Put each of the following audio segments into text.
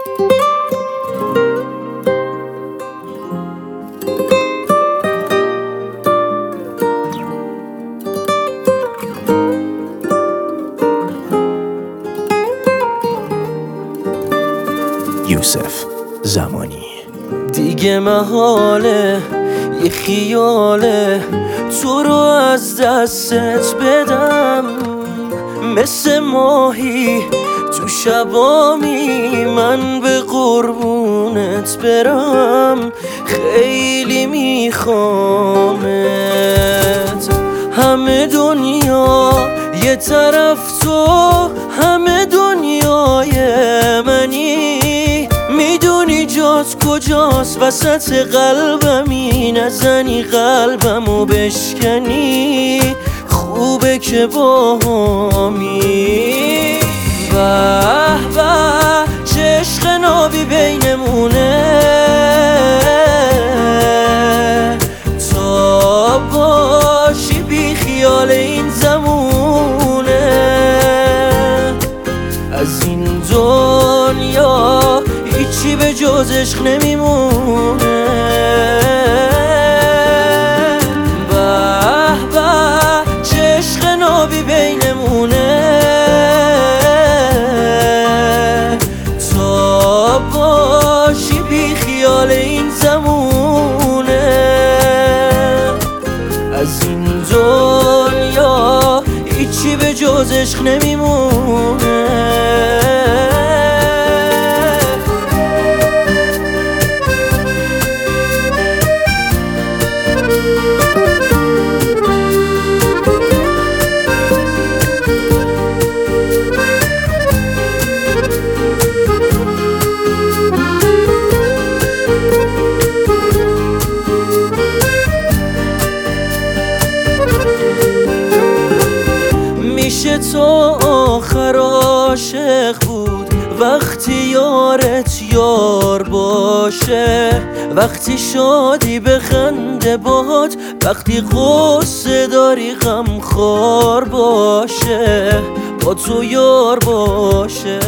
یوسف زمانی. دیگه محاله یه خیاله تو رو از دستت بدم، مثل ماهی تو شبامی من به قربونت برم. خیلی میخوامت، همه دنیا یه طرف تو، همه دنیای منی. میدونی جات کجاست وسط قلبمی، نزنی قلبمو بشکنی. خوبه که باهامی. به به چه عشق نابی بینمونه، تا باشی بی خیال این زمونه. از این دنیا هیچی به جز عشق نمیمونه. به به چه عشق نابی بینمونه، تا باشی بی خیال این زمونه. از این دنیا هیچی به جز عشق نمیمونه. میشه تو آخر عاشق بود وقتی یارت یار باشه، وقتی شادی بخنده باهات، وقتی قصه داری غمخوار باشه، با تو یار باشه.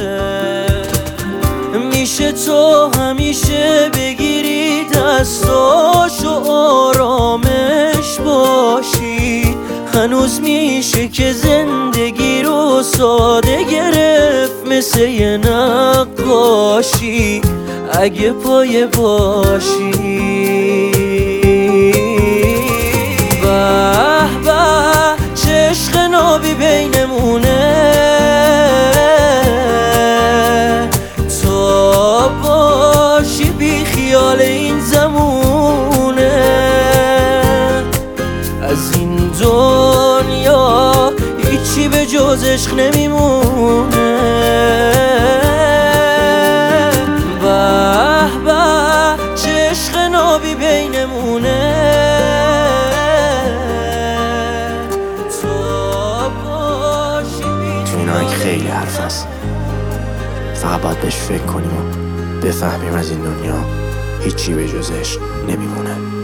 میشه تو همیشه بگیری دستاشو آرامش باشی، هنوز میشه که زندگی رو ساده گرفت مثل یه نقاشی، اگه پایه باشی. به به چه عشق نابی بینمونه، تا باشی بی خیال این زمونه. از این دنیا هیچی به جز عشق نمیمونه. به به چه عشق نابی بینمونه، تا باشی بی تو این آهنگ خیلی حرف هست، فقط باید بهش فکر کنیم و بفهمیم از این دنیا هیچی به جز عشق نمیمونه.